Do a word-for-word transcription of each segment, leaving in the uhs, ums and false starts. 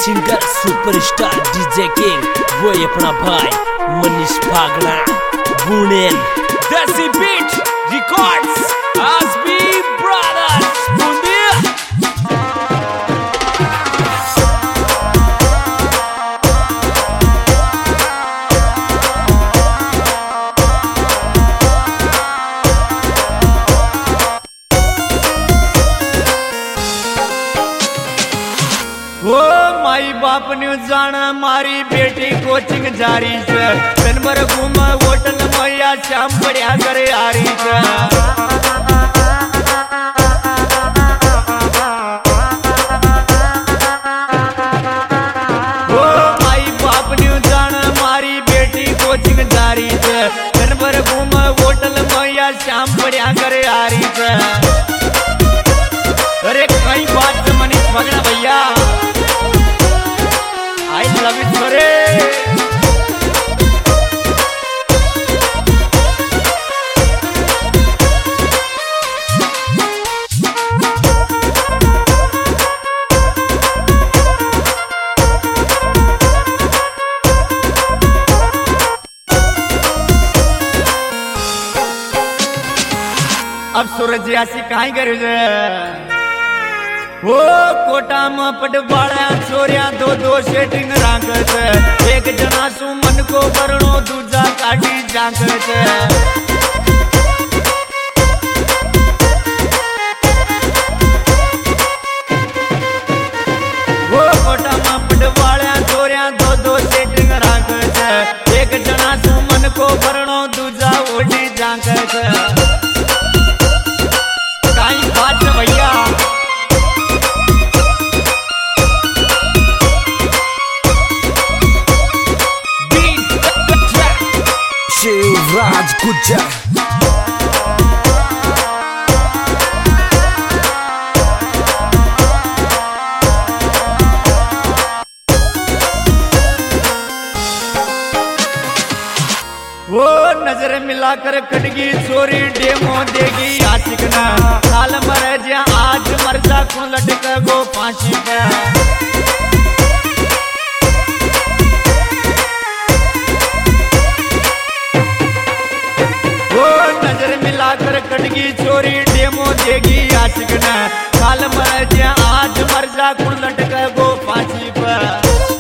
Singer superstar DJ king वो अपना भाई मनीष भागना बुनेन देसी बीट रिकॉर्ड्स आसबी ब्रदर्स बूंदिया। ओ माई बाप ने जाना मारी बेटी कोचिंग जारी से दिन भर घूम होटल मैया शाम बढ़िया करे आ रही से। ओ माई बाप ने जाना मारी बेटी कोचिंग जारी से दिन भर घूम होटल मैया शाम बढ़िया करे आ रही से। अरे कई बात से मनीष भागना भैया I love it, Sore. अब सूरज ऐसी कहीं करे वो कोटा में पटवाड़ा चोरिया दो दो सेटिंग राखत एक जना सु मन को करणो दूजा काटी जागत। वो कोटा में पटवाड़ा चोरिया दो दो सेटिंग राखत एक जना सु मन को करणो दूजा ओढ़ी जागत। काई बात भैया शिवराज गुज्जर वो नजर मिलाकर कटगी चोरी डेमो देगी आशिक ना साल मर जा आज मर जा को लटक गो फांसी पे। वो नजर मिलाकर कटगी चोरी डेमो देगी आशिक ना साल मर जा आज मर जा को लटक गो फांसी पे।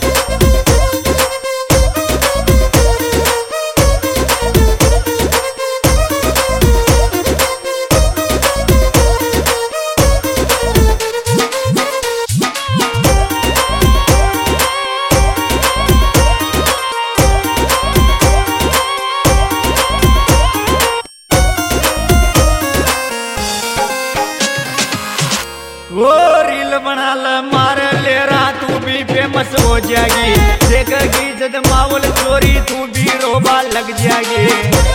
वो रील बना ल मार ले रहा तू भी फेमस हो जाएगी देखेगी जद मावल चोरी तू भी रोबा लग जाएगी।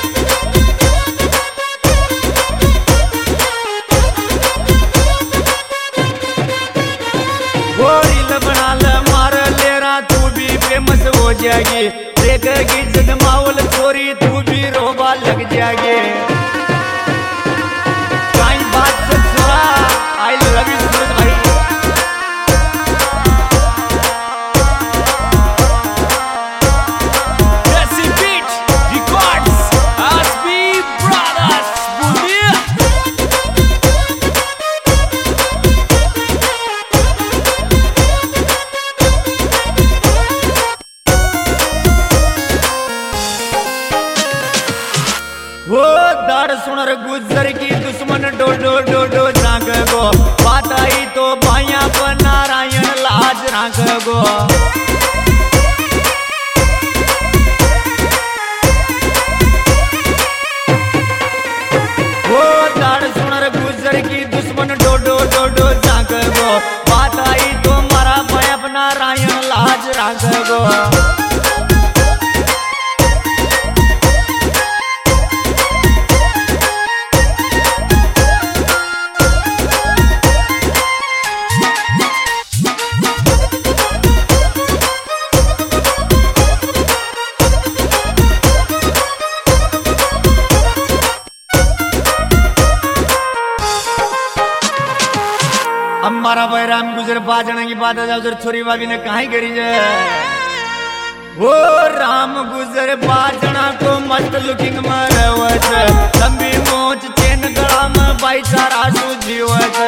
वो रील बना ल मार ले रहा तू भी फेमस हो जाएगी देखेगी जद मावल चोरी तू भी रोबा लग जाएगी। काई बात से सुना आई लव यू सूरज भाई। देसी बीट रिकॉर्ड्स आसबी ब्रदर्स बूंदिया। वो दाड़ सुनर गुजर की दुश्मन डो डो डो डो जाग गो बात आई तो भाइया पर नारायण लाज राख गो। वो दाड़ सुनर गुजर की दुश्मन डो डो डो डो जाग गो बात आई तो मारा भाई अपना नारायण लाज राख गो। अब मारा भाई राम गुजर बाजन की बात जाओ छोरी भाभी ने कहीं करी जे ओ राम गुजर बाजना को मस्त लुकिंग में रहवत लंबी मोच चेन गला में भाईचारा सु जीवत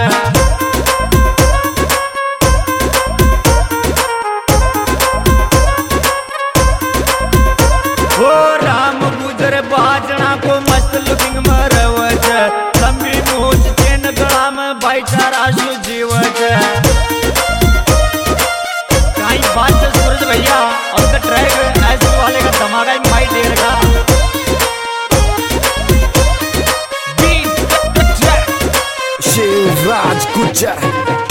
ओ राम गुजर बाजना को मस्त लुकिंग में रहवत लंबी मोच चेन गला में भाईचारा सु जीवत कहीं बात से सूरज भैया और द ट्रैक ऐसे वाले का धमाका ही माई डेर का शिवराज गुज्जर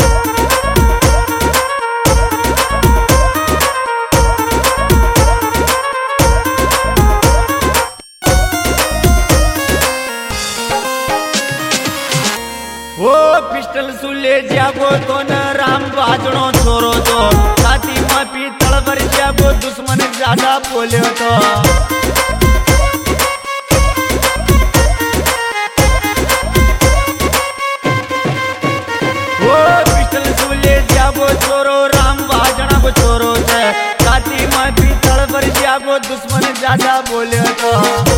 वो पिस्टल सुले जागो तो न राम बाजणो छोरो तो साथी में पीतल भर जागो दुश्मन ज्यादा बोले तो वो पिस्टल सुले जागो छोरो राम बाजणा को छोरो है साथी में पीतल भर जागो दुश्मन ज्यादा बोले तो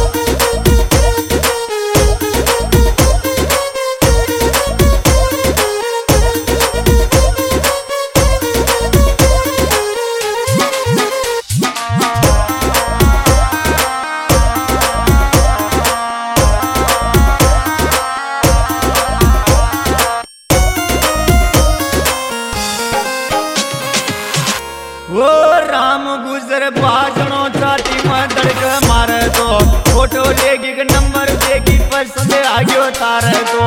वो राम गुजर बाजणो छाती में धड़क मारे तो फोटो लेगी के नंबर देगी पसंद आगे तारे तो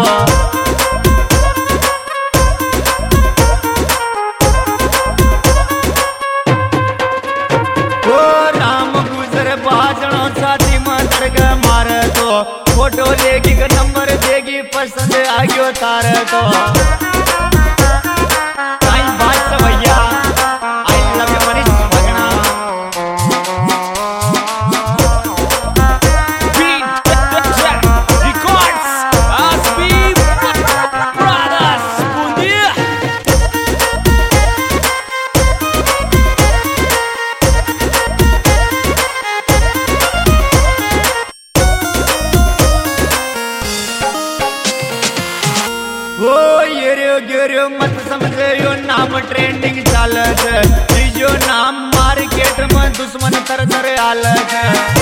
वो राम गुजर बाजणो छाती में धड़क मारे तो फोटो लेगी के नंबर देगी पसंद आगे तारे तो कहीं बात से भैया वो येरो गेरो मत समझे यो नाम ट्रेंडिंग चालत तीजो नाम मार्केट में दुश्मन तर तर हालत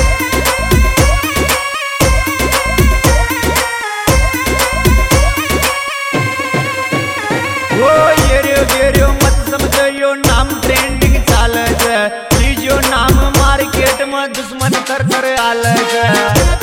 वो येरो गेरो मत समझे यो नाम ट्रेंडिंग चालत तीजो नाम मार्केट में दुश्मन तर तर हालत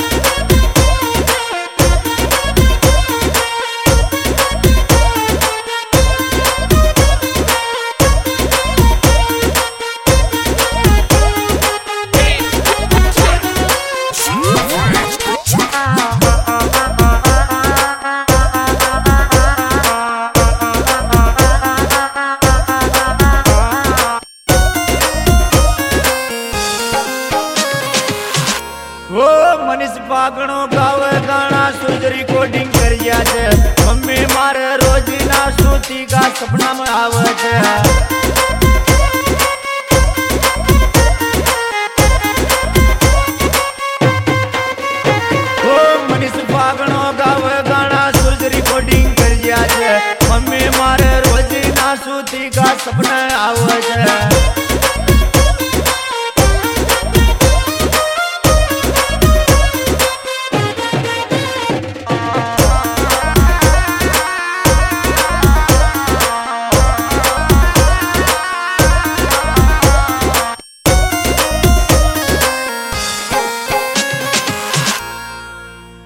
वो मनीष पागणो गावे गाना सूरज रिकॉर्डिंग करिया छे मम्मी मारे रोज ना सूती का सपना में आवे छे।